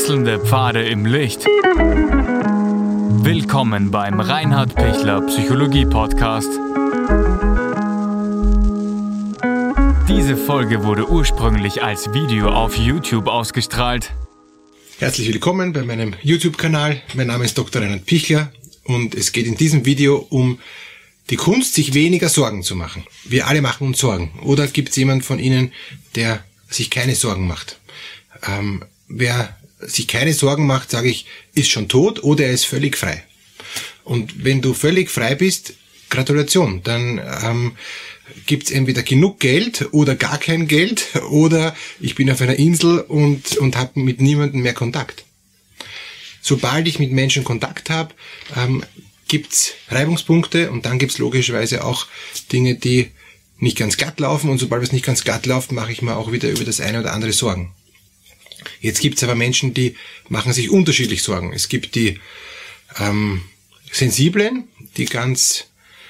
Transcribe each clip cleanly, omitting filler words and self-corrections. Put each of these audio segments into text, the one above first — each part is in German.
Wechselnde Pfade im Licht. Willkommen beim Reinhard Pichler Psychologie Podcast. Diese Folge wurde ursprünglich als Video auf YouTube ausgestrahlt. Herzlich willkommen bei meinem YouTube-Kanal. Mein Name ist Dr. Reinhard Pichler und es geht in diesem Video um die Kunst, sich weniger Sorgen zu machen. Wir alle machen uns Sorgen. Oder gibt es jemanden von Ihnen, der sich keine Sorgen macht? Wer sich keine Sorgen macht, sage ich, ist schon tot oder er ist völlig frei. Und wenn du völlig frei bist, Gratulation, dann gibt's entweder genug Geld oder gar kein Geld oder ich bin auf einer Insel und habe mit niemandem mehr Kontakt. Sobald ich mit Menschen Kontakt habe, gibt's Reibungspunkte und dann gibt's logischerweise auch Dinge, die nicht ganz glatt laufen und sobald es nicht ganz glatt läuft, mache ich mir auch wieder über das eine oder andere Sorgen. Jetzt gibt's aber Menschen, die machen sich unterschiedlich Sorgen. Es gibt die Sensiblen, die ganz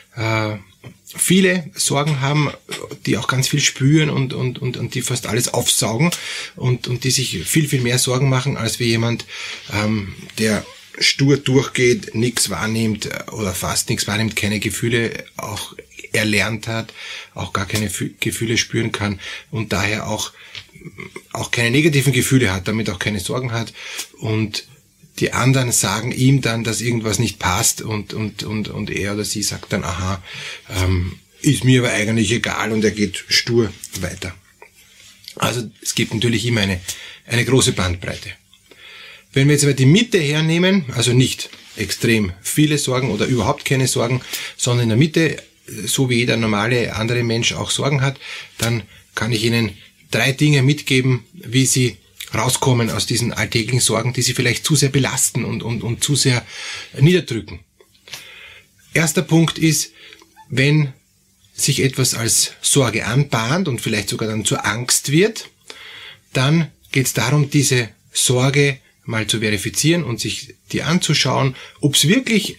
viele Sorgen haben, die auch ganz viel spüren und die fast alles aufsaugen und die sich viel, viel mehr Sorgen machen, als wie jemand, der stur durchgeht, nichts wahrnimmt oder fast nichts wahrnimmt, keine Gefühle auch erlernt hat, auch gar keine Gefühle spüren kann und daher auch keine negativen Gefühle hat, damit auch keine Sorgen hat und die anderen sagen ihm dann, dass irgendwas nicht passt und er oder sie sagt dann, aha, ist mir aber eigentlich egal und er geht stur weiter. Also es gibt natürlich immer eine große Bandbreite. Wenn wir jetzt aber die Mitte hernehmen, also nicht extrem viele Sorgen oder überhaupt keine Sorgen, sondern in der Mitte, so wie jeder normale andere Mensch auch Sorgen hat, dann kann ich Ihnen 3 Dinge mitgeben, wie Sie rauskommen aus diesen alltäglichen Sorgen, die Sie vielleicht zu sehr belasten und zu sehr niederdrücken. Erster Punkt ist, wenn sich etwas als Sorge anbahnt und vielleicht sogar dann zur Angst wird, dann geht es darum, diese Sorge mal zu verifizieren und sich die anzuschauen, ob es wirklich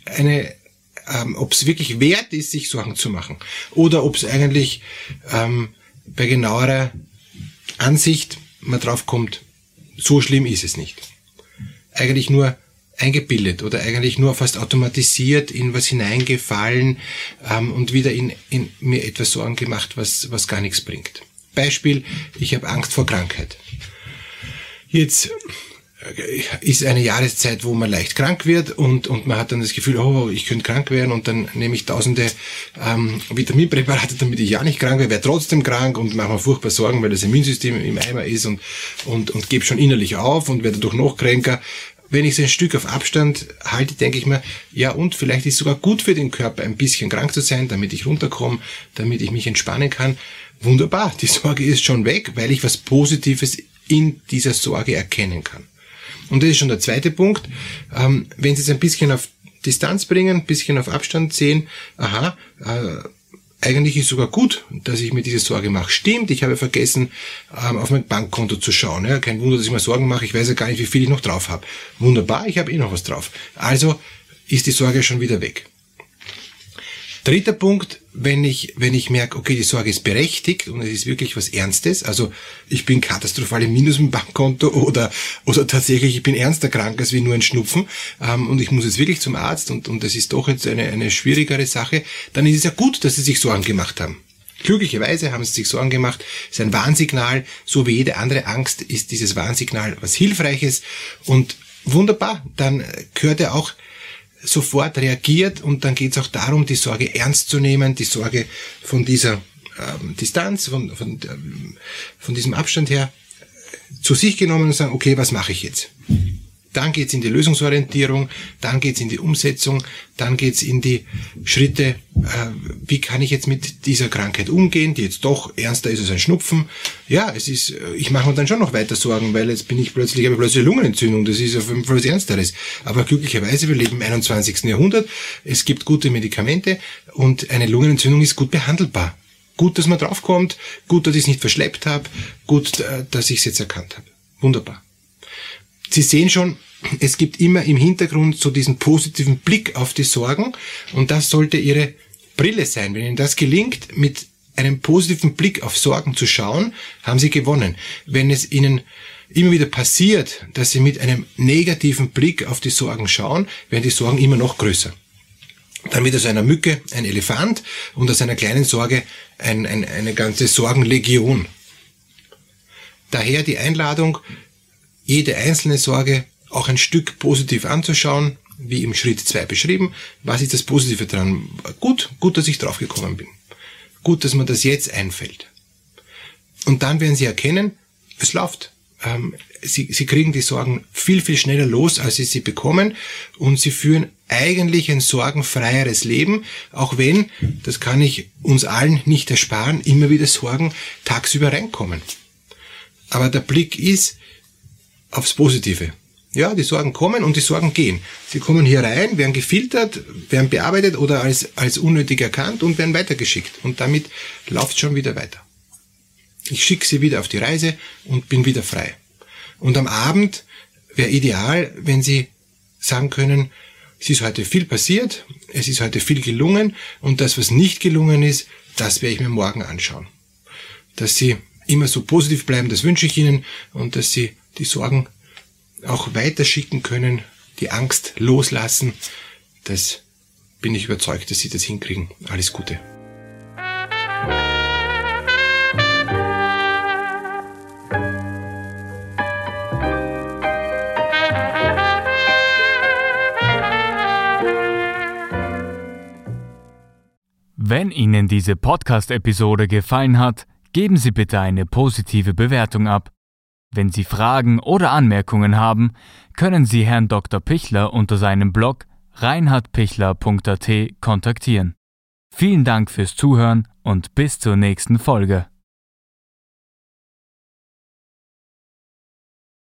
wert ist, sich Sorgen zu machen oder ob es eigentlich bei genauerer Ansicht man drauf kommt, so schlimm ist es nicht. Eigentlich nur eingebildet oder eigentlich nur fast automatisiert in was hineingefallen und wieder in mir etwas Sorgen gemacht, was gar nichts bringt. Beispiel, ich habe Angst vor Krankheit. Jetzt ist eine Jahreszeit, wo man leicht krank wird und man hat dann das Gefühl, oh, ich könnte krank werden und dann nehme ich tausende Vitaminpräparate, damit ich ja nicht krank werde trotzdem krank und mache mir furchtbar Sorgen, weil das Immunsystem im Eimer ist und gebe schon innerlich auf und werde dadurch noch kränker. Wenn ich so ein Stück auf Abstand halte, denke ich mir, ja und vielleicht ist es sogar gut für den Körper, ein bisschen krank zu sein, damit ich runterkomme, damit ich mich entspannen kann. Wunderbar, die Sorge ist schon weg, weil ich was Positives in dieser Sorge erkennen kann. Und das ist schon der zweite Punkt. Wenn Sie es ein bisschen auf Distanz bringen, ein bisschen auf Abstand sehen, aha, eigentlich ist sogar gut, dass ich mir diese Sorge mache. Stimmt, ich habe vergessen, auf mein Bankkonto zu schauen. Ja, kein Wunder, dass ich mir Sorgen mache. Ich weiß ja gar nicht, wie viel ich noch drauf habe. Wunderbar, ich habe noch was drauf. Also ist die Sorge schon wieder weg. Dritter Punkt, wenn ich merke, okay, die Sorge ist berechtigt und es ist wirklich was Ernstes, also ich bin katastrophal im Minus im Bankkonto oder tatsächlich ich bin ernster krank als wie nur ein Schnupfen und ich muss jetzt wirklich zum Arzt und das ist doch jetzt eine schwierigere Sache, dann ist es ja gut, dass Sie sich Sorgen gemacht haben. Glücklicherweise haben Sie sich Sorgen gemacht, ist ein Warnsignal, so wie jede andere Angst ist dieses Warnsignal was Hilfreiches und wunderbar, dann gehört er auch sofort reagiert und dann geht es auch darum, die Sorge ernst zu nehmen, die Sorge von dieser Distanz, von diesem Abstand her zu sich genommen und sagen, okay, was mache ich jetzt? Dann geht's in die Lösungsorientierung, dann geht's in die Umsetzung, dann geht's in die Schritte, wie kann ich jetzt mit dieser Krankheit umgehen, die jetzt doch ernster ist als ein Schnupfen. Ja, ich mache mir dann schon noch weiter Sorgen, weil jetzt habe ich plötzlich Lungenentzündung, das ist auf jeden Fall was Ernsteres. Aber glücklicherweise, wir leben im 21. Jahrhundert, es gibt gute Medikamente und eine Lungenentzündung ist gut behandelbar. Gut, dass man draufkommt, gut, dass ich es nicht verschleppt habe, gut, dass ich es jetzt erkannt habe. Wunderbar. Sie sehen schon, es gibt immer im Hintergrund so diesen positiven Blick auf die Sorgen und das sollte Ihre Brille sein. Wenn Ihnen das gelingt, mit einem positiven Blick auf Sorgen zu schauen, haben Sie gewonnen. Wenn es Ihnen immer wieder passiert, dass Sie mit einem negativen Blick auf die Sorgen schauen, werden die Sorgen immer noch größer. Dann wird aus einer Mücke ein Elefant und aus einer kleinen Sorge eine ganze Sorgenlegion. Daher die Einladung, jede einzelne Sorge auch ein Stück positiv anzuschauen, wie im Schritt 2 beschrieben. Was ist das Positive dran? Gut, dass ich draufgekommen bin. Gut, dass mir das jetzt einfällt. Und dann werden Sie erkennen, es läuft. Sie kriegen die Sorgen viel, viel schneller los, als Sie bekommen, und Sie führen eigentlich ein sorgenfreieres Leben, auch wenn, das kann ich uns allen nicht ersparen, immer wieder Sorgen tagsüber reinkommen. Aber der Blick ist aufs Positive. Ja, die Sorgen kommen und die Sorgen gehen. Sie kommen hier rein, werden gefiltert, werden bearbeitet oder als unnötig erkannt und werden weitergeschickt. Und damit läuft schon wieder weiter. Ich schicke sie wieder auf die Reise und bin wieder frei. Und am Abend wäre ideal, wenn Sie sagen können, es ist heute viel passiert, es ist heute viel gelungen und das, was nicht gelungen ist, das werde ich mir morgen anschauen. Dass Sie immer so positiv bleiben, das wünsche ich Ihnen, und dass Sie die Sorgen auch weiterschicken können, die Angst loslassen, das bin ich überzeugt, dass Sie das hinkriegen. Alles Gute. Wenn Ihnen diese Podcast-Episode gefallen hat, geben Sie bitte eine positive Bewertung ab. Wenn Sie Fragen oder Anmerkungen haben, können Sie Herrn Dr. Pichler unter seinem Blog reinhardpichler.at kontaktieren. Vielen Dank fürs Zuhören und bis zur nächsten Folge.